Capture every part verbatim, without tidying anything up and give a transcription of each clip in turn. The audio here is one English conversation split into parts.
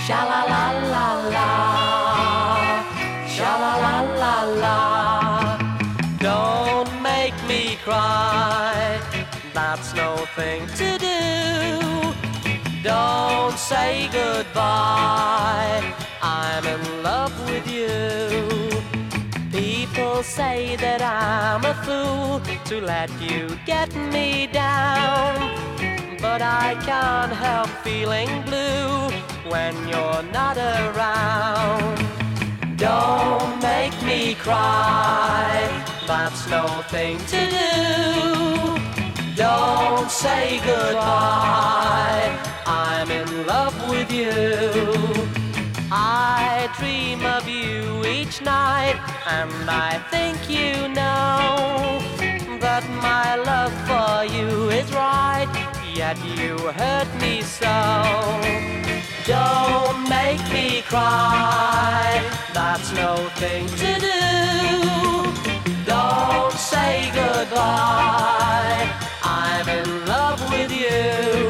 Sha la la la la, sha la la la la. Don't make me cry, that's no thing to do. Don't say goodbye, I'm in love with you. People say that I'm a fool to let you get me down, but I can't help feeling blue when you're not around. Don't make me cry, that's no thing to do. Don't say goodbye, I'm in love with you. I dream of you each night, and I think you know that my love for you is right, yet you hurt me so. Don't make me cry, that's no thing to do. Don't say goodbye, I'm in love with you.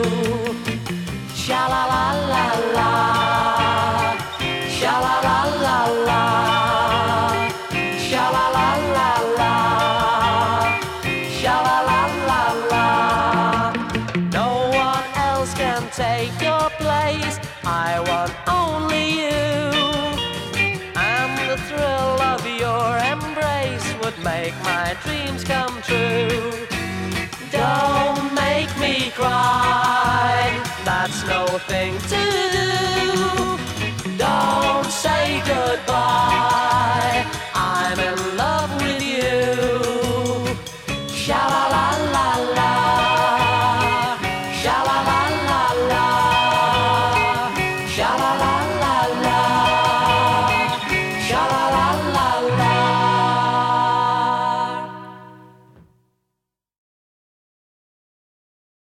Sha la la la la, sha la la la la, sha la la la la, sha la la la la. No one else can take your place, I want only you. And the thrill of your embrace would make my dreams come true. Don't make me cry, that's no thing to do. Don't say goodbye, I'm in love with you. Sha la la la la, sha la la la la, sha la la